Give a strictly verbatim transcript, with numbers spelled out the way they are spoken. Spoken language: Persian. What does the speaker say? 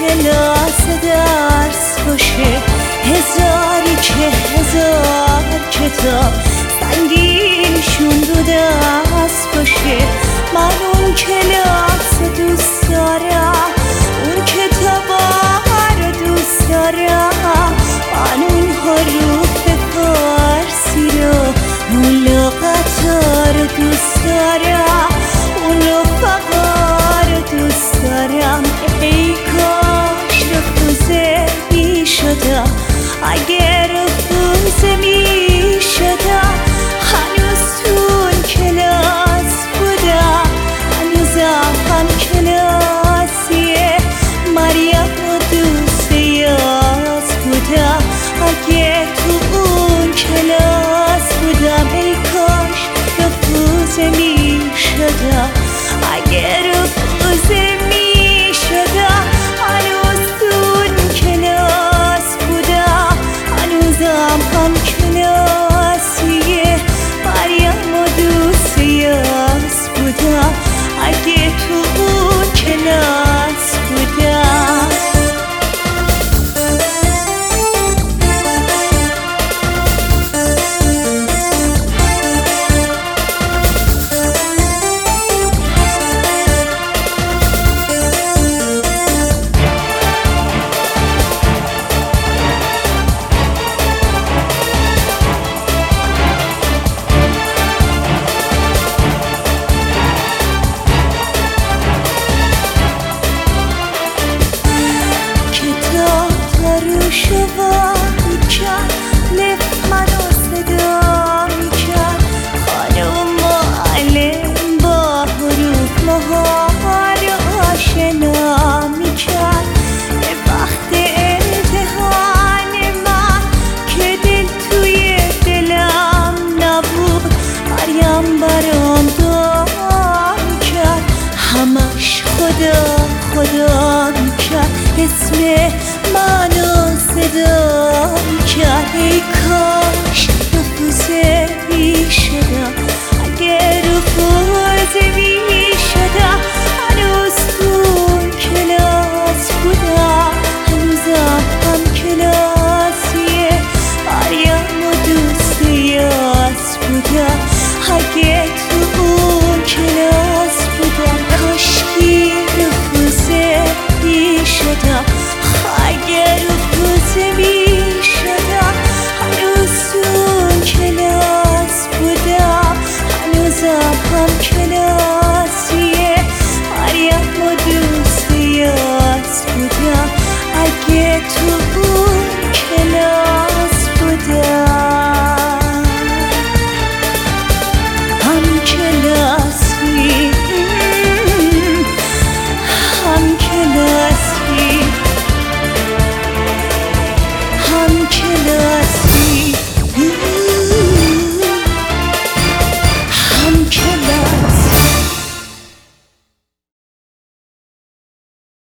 کلاس درس باشه، هزاری که هزار کتاب سنگینشون دو دست باشه. من اون کلاس دوست دارم، اون کتابا رو دوست دارم، من اون حروف فارسی رو، اون لغتا رو دوست دارم، اون رفقا رو دوست دارم. ای کاش رفوزه می شدم، اگر رفوزه می شدم هنوز تون کلاس بودم، هنوزم هم کلاسیه مریم و دوست یاس بودم. اگه تو اون کلاس بودم ای کاش رفوزه می شدم، اگه رفوزه می شدم هنوز تو اون کلاس بودم، هنوزم هم کلاسیه مریم و دوست یاس بودم، اگه تو اون کلاس بودم. شوا میکرد لف منو صدا میکرد، خانم معلم با حروف ماها رو آشنا میکرد. به وقت امتحان من که دل توی دلم نبود، مریم برام دعا میکرد، همش خدا خدا میکرد، اسم منو صدا میکرد. ای کاش رفوزه می شدم، اگه رفوزه می شدم هنوز تو کلاس بودم، هنوزم هم کلاسیه مریم و دوست یاس بودم، اگه تو اون کلاس بودم کاشکی رفوزه می شدم، اگه رفوزه می شدم هنوز اون کلاس بودم، هنوزم هم کلاسیه مریم و دوست یاس بودم، اگه تو اون کلاس بودم. هم کلاسی هم کلاسی هم کلاسی هم کلاسی